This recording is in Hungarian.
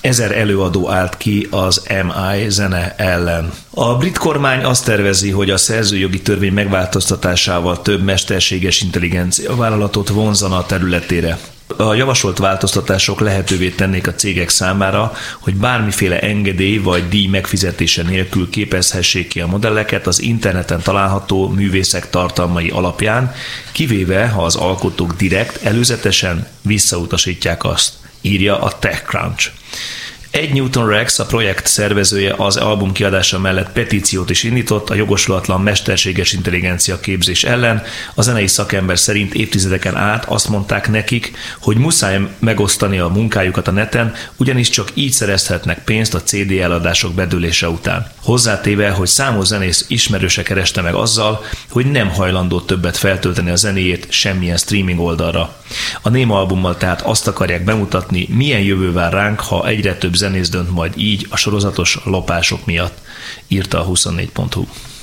1000 előadó állt ki az MI zene ellen. A brit kormány azt tervezi, hogy a szerzőjogi törvény megváltoztatásával több mesterséges intelligencia vállalatot vonzana a területére. A javasolt változtatások lehetővé tennék a cégek számára, hogy bármiféle engedély vagy díj megfizetése nélkül képezhessék ki a modelleket az interneten található művészek tartalmai alapján, kivéve ha az alkotók direkt, előzetesen visszautasítják azt, írja a TechCrunch. Egy Newton Rex, a projekt szervezője, az album kiadása mellett petíciót is indított a jogosulatlan mesterséges intelligencia képzés ellen. A zenei szakember szerint évtizedeken át azt mondták nekik, hogy muszáj megosztani a munkájukat a neten, ugyanis csak így szerezhetnek pénzt a CD eladások bedőlése után. Hozzátéve, hogy számos zenész ismerőse kereste meg azzal, hogy nem hajlandó többet feltölteni a zenéjét semmilyen streaming oldalra. A Néma albummal tehát azt akarják bemutatni, milyen jövő vár ránk, ha egyre több zenész dönt majd így a sorozatos lopások miatt, írta a 24.hu.